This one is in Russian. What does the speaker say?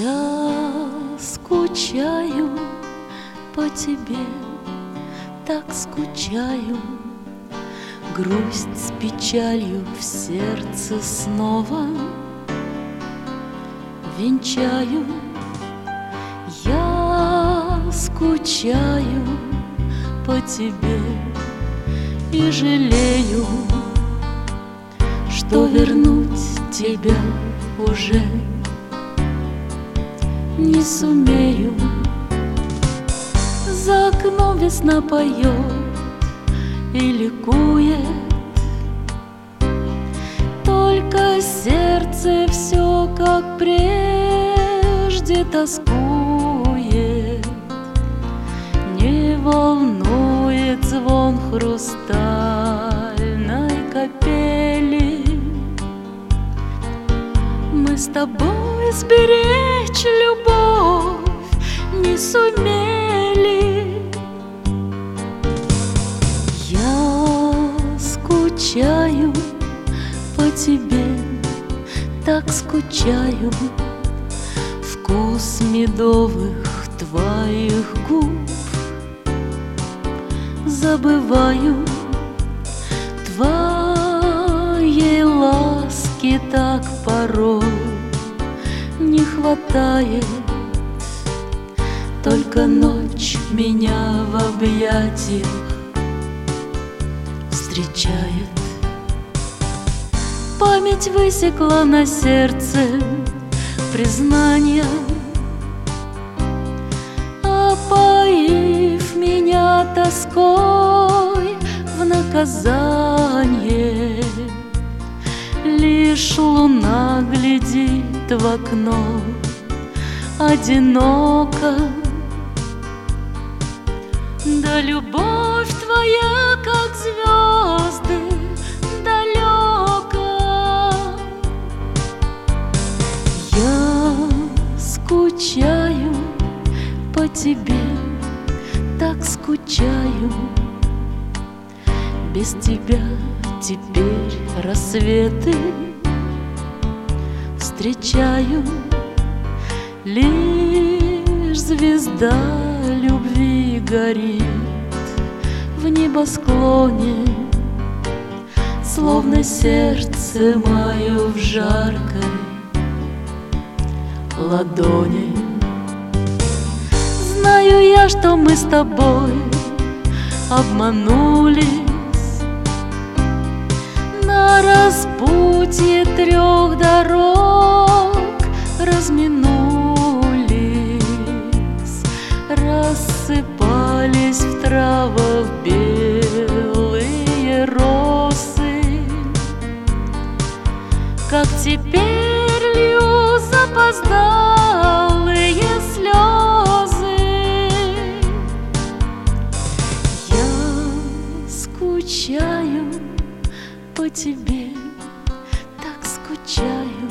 Я скучаю по тебе, так скучаю. Грусть с печалью в сердце снова венчаю. Я скучаю по тебе и жалею, что вернуть тебя уже не сумею. За окном весна поет и ликует, только сердце все как прежде тоскует. Не волнует звон хрустальной капели. Мы с тобой сберечь любовь не сумели. Я скучаю по тебе, так скучаю. Вкус медовых твоих губ забываю. Твоей ласки так порой не хватает. Только ночь меня в объятиях встречает. Память высекла на сердце признания, опоив меня тоской в наказание. Лишь луна глядит в окно одиноко. Да любовь твоя, как звезды, далека. Я скучаю по тебе, так скучаю. Без тебя теперь рассветы встречаю. Лишь звезда любви горит в небосклоне, словно сердце мое в жаркой ладони. Знаю я, что мы с тобой обманулись на распутье трех дорог, разминулись, рассыпались в травах белые росы. Как теперь лью запоздалые слезы. Я скучаю по тебе, так скучаю.